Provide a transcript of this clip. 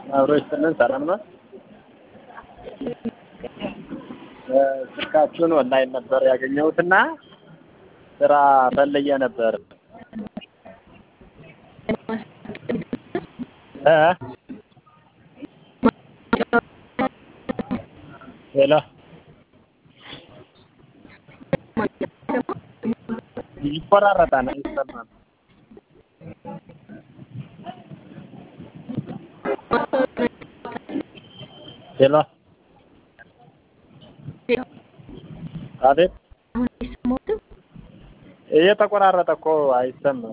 አብሮ ይስጥልን። ሰላም ነው። ስልካችሁን ኦንላይን ነበር ያገኘሁትና ስራ ፈልጌ ነበር። ሄሎ ይቆራረጣል፣ አይሰማም። ሄሎ አቤት። እየተቆራረጠ እኮ አይሰማም።